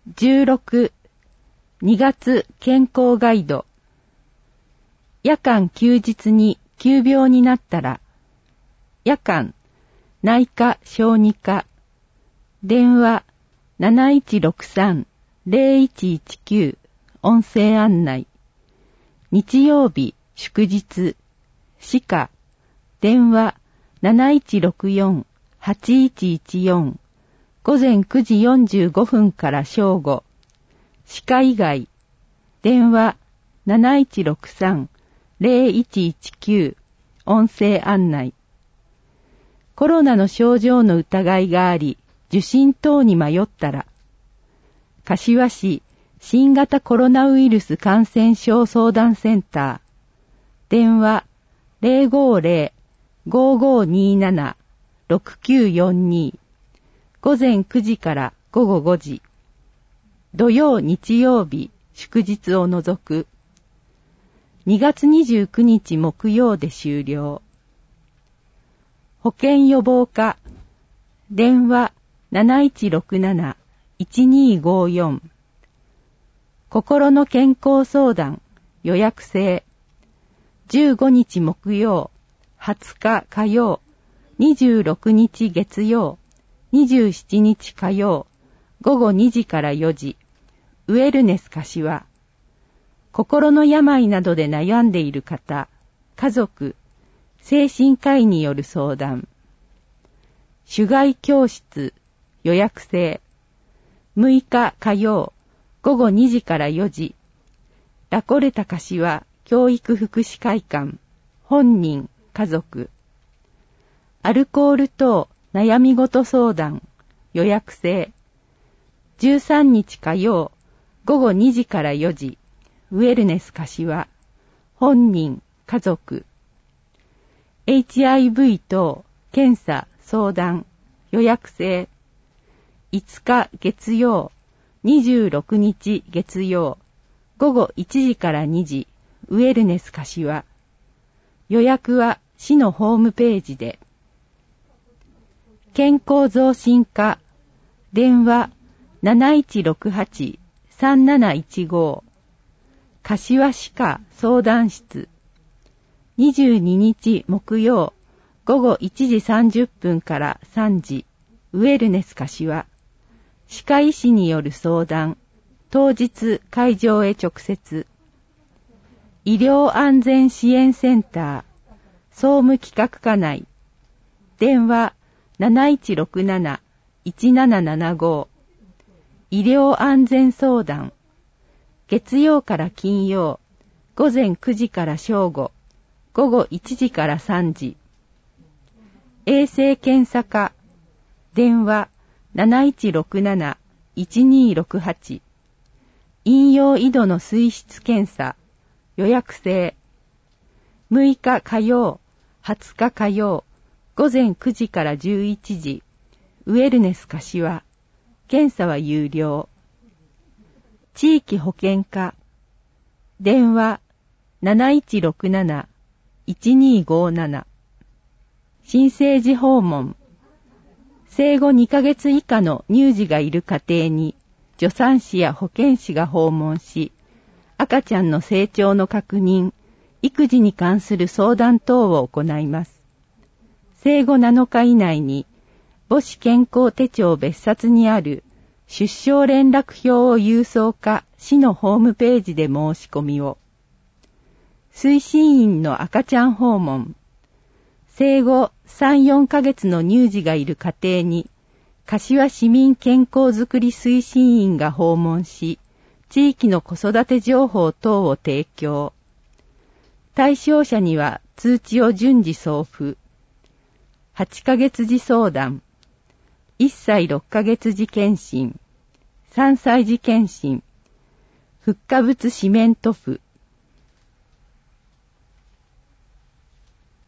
16、2月健康ガイド。夜間休日に急病になったら、夜間、内科小児科、電話 7163-0119 音声案内。日曜日祝日、歯科、電話 7164-8114 午前9時45分から正午。歯科以外、電話 7163-0119 音声案内。コロナの症状の疑いがあり、受診等に迷ったら、柏市新型コロナウイルス感染症相談センター、電話 050-5527-6942 午前9時から午後5時。土曜日曜日祝日を除く。2月29日木曜で終了。保健予防課、電話 7167-1254 心の健康相談予約制。15日木曜、20日火曜、26日月曜、27日火曜、午後2時から4時。ウェルネス柏。心の病などで悩んでいる方、家族、精神科医による相談。手外教室、予約制。6日火曜、午後2時から4時。ラコレタ柏教育福祉会館。本人、家族。アルコール等悩み事相談。予約制。13日火曜、午後2時から4時。ウェルネス柏。本人、家族。HIV 等検査相談。予約制。5日月曜、26日月曜、午後1時から2時、ウェルネス柏。予約は市のホームページで。健康増進課、電話 7168-3715 柏歯科相談室。22日木曜、午後1時30分から3時、ウェルネス柏。歯科医師による相談。当日会場へ直接。医療安全支援センター、総務企画課内。電話 7167-1775 医療安全相談。月曜から金曜、午前9時から正午、午後1時から3時。衛生検査課、電話 7167-1268 飲用井戸の水質検査、予約制。6日火曜、20日火曜、午前9時から11時、ウェルネス柏。検査は有料。地域保健課、電話 7167-1257 新生児訪問。生後2ヶ月以下の乳児がいる家庭に助産師や保健師が訪問し、赤ちゃんの成長の確認、育児に関する相談等を行います。生後7日以内に母子健康手帳別冊にある出生連絡票を郵送か市のホームページで申し込みを。推進員の赤ちゃん訪問。生後3、4ヶ月の乳児がいる家庭に柏市民健康づくり推進員が訪問し、地域の子育て情報等を提供。対象者には通知を順次送付。8ヶ月児相談。1歳6ヶ月児検診。3歳児検診。フッ化物四面塗布。